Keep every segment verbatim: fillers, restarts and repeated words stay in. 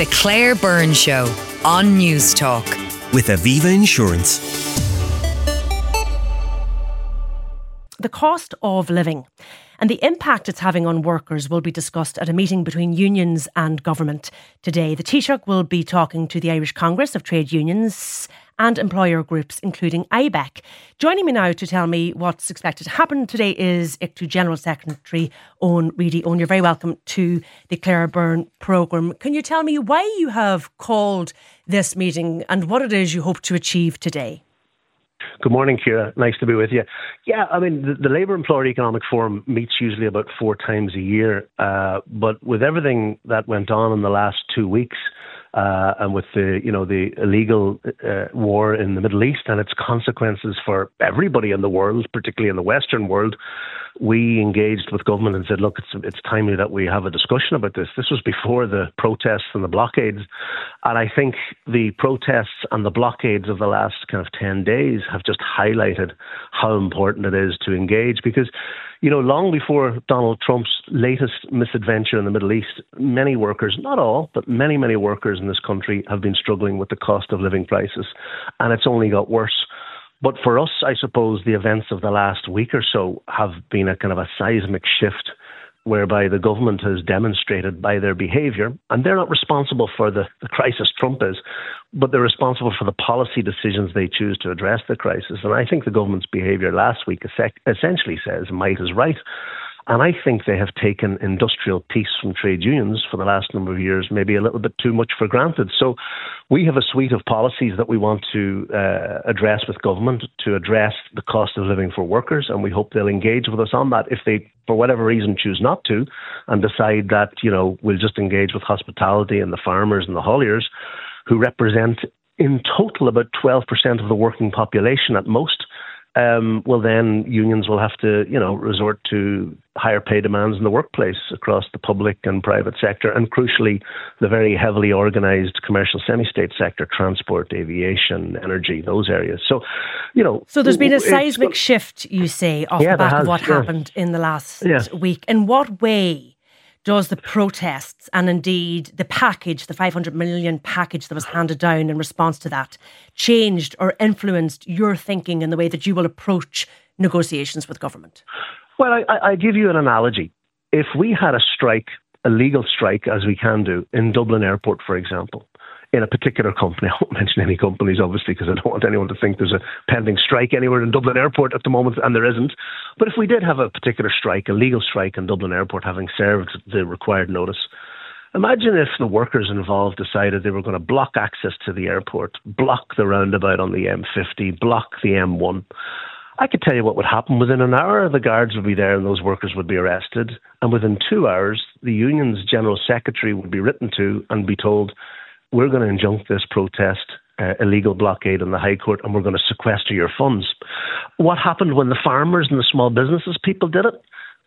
The Claire Byrne Show on News Talk. With Aviva Insurance. The cost of living and the impact it's having on workers will be discussed at a meeting between unions and government today. The Taoiseach will be talking to the Irish Congress of Trade Unions and employer groups, including I B E C. Joining me now to tell me what's expected to happen today is I C T U General Secretary Eoin Reedy. Eoin, you're very welcome to the Claire Byrne programme. Can you tell me why you have called this meeting and what it is you hope to achieve today? Good morning, Ciara. Nice to be with you. Yeah, I mean, the, the Labour Employer Economic Forum meets usually about four times a year. Uh, but with everything that went on in the last two weeks, uh, and with the, you know, the illegal uh, war in the Middle East and its consequences for everybody in the world, particularly in the Western world, we engaged with government and said, look, it's it's timely that we have a discussion about this. This was before the protests and the blockades. And I think the protests and the blockades of the last kind of ten days have just highlighted how important it is to engage. Because, you know, long before Donald Trump's latest misadventure in the Middle East, many workers, not all, but many, many workers in this country have been struggling with the cost of living crisis. And it's only got worse. But for us, I suppose the events of the last week or so have been a kind of a seismic shift whereby the government has demonstrated by their behaviour, and they're not responsible for the, the crisis Trump is, but they're responsible for the policy decisions they choose to address the crisis. And I think the government's behaviour last week essentially says might is right. And I think they have taken industrial peace from trade unions for the last number of years maybe a little bit too much for granted. So we have a suite of policies that we want to uh, address with government to address the cost of living for workers, and we hope they'll engage with us on that. If they, for whatever reason, choose not to and decide that, you know, we'll just engage with hospitality and the farmers and the hauliers, who represent in total about twelve percent of the working population at most, Um, well, then unions will have to, you know, resort to higher pay demands in the workplace across the public and private sector, and crucially, the very heavily organised commercial semi-state sector, transport, aviation, energy, those areas. So, you know, so there's been a seismic shift, you say, off yeah, the back has, of what yeah. happened in the last yeah. week. In what way does the protests and indeed the package, the five hundred million package that was handed down in response to that, changed or influenced your thinking in the way that you will approach negotiations with government? Well, I, I give you an analogy. If we had a strike, a legal strike, as we can do, in Dublin Airport, for example, in a particular company, I won't mention any companies, obviously, because I don't want anyone to think there's a pending strike anywhere in Dublin Airport at the moment, and there isn't. But if we did have a particular strike, a legal strike in Dublin Airport, having served the required notice, imagine if the workers involved decided they were going to block access to the airport, block the roundabout on the M fifty, block the M one. I could tell you what would happen. Within an hour, the guards would be there and those workers would be arrested. And within two hours, the union's general secretary would be written to and be told, we're going to injunct this protest, uh, illegal blockade in the High Court, and we're going to sequester your funds. What happened when the farmers and the small businesses people did it?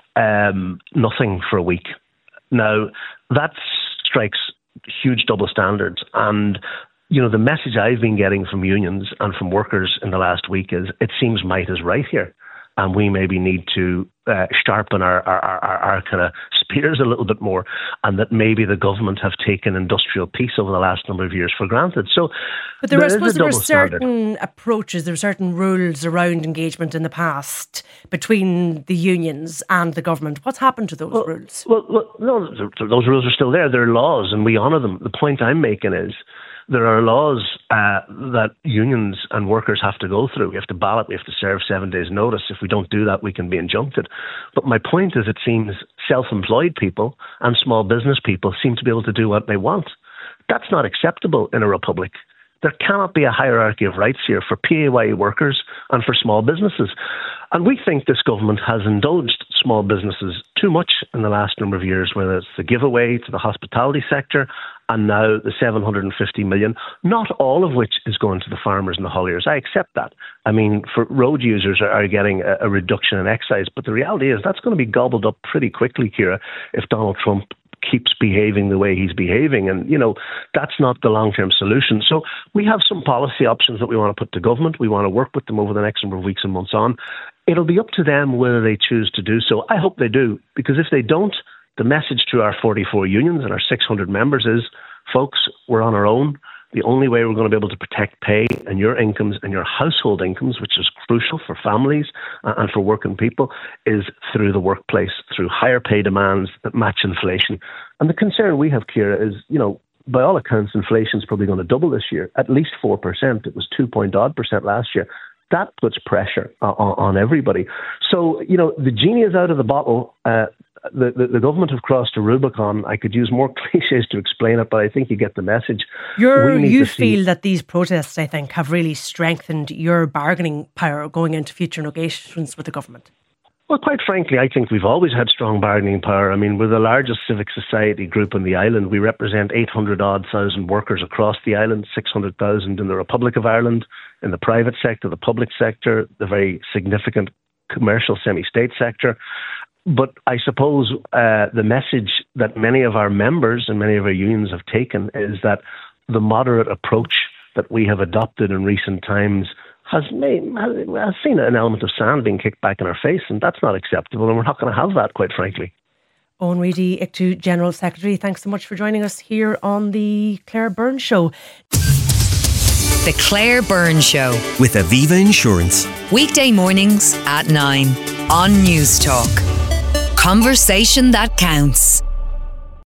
Um, nothing for a week. Now, that strikes huge double standards. And, you know, the message I've been getting from unions and from workers in the last week is it seems might is right here. And we maybe need to uh, sharpen our, our, our, our kind of spears a little bit more, and that maybe the government have taken industrial peace over the last number of years for granted. So, but there, there I suppose there were certain standard. approaches, there were certain rules around engagement in the past between the unions and the government. What's happened to those well, rules? Well, well, no, those rules are still there. They're laws, and we honour them. The point I'm making is, there are laws uh, that unions and workers have to go through. We have to ballot, we have to serve seven days notice. If we don't do that, we can be injuncted. But my point is, it seems self-employed people and small business people seem to be able to do what they want. That's not acceptable in a republic. There cannot be a hierarchy of rights here for P A Y E workers and for small businesses. And we think this government has indulged small businesses too much in the last number of years, whether it's the giveaway to the hospitality sector and now the seven hundred fifty million, not all of which is going to the farmers and the hauliers. I accept that. I mean, for road users are, are getting a, a reduction in excise, but the reality is that's going to be gobbled up pretty quickly, Ciara, if Donald Trump keeps behaving the way he's behaving. And, you know, that's not the long-term solution. So we have some policy options that we want to put to government. We want to work with them over the next number of weeks and months on. It'll be up to them whether they choose to do so. I hope they do, because if they don't, the message to our forty-four unions and our six hundred members is folks, we're on our own. The only way we're going to be able to protect pay and your incomes and your household incomes, which is crucial for families and for working people, is through the workplace, through higher pay demands that match inflation. And the concern we have, Ciara, is, you know, by all accounts, inflation is probably going to double this year, at least four percent. It was two point odd percent last year. That puts pressure on, on everybody. So, you know, the genie is out of the bottle. Uh, the, the, the government have crossed a Rubicon. I could use more cliches to explain it, but I think you get the message. You're, you feel see- that these protests, I think, have really strengthened your bargaining power going into future negotiations with the government. Well, quite frankly, I think we've always had strong bargaining power. I mean, we're the largest civic society group on the island. We represent eight hundred odd thousand workers across the island, six hundred thousand in the Republic of Ireland, in the private sector, the public sector, the very significant commercial semi-state sector. But I suppose uh, the message that many of our members and many of our unions have taken is that the moderate approach that we have adopted in recent times has made has seen an element of sand being kicked back in our face, and that's not acceptable, and we're not going to have that, quite frankly. Eoin Reedy, I C T U General Secretary, thanks so much for joining us here on the Claire Byrne Show. The Claire Byrne Show with Aviva Insurance. Weekday mornings at nine on News Talk. Conversation that counts.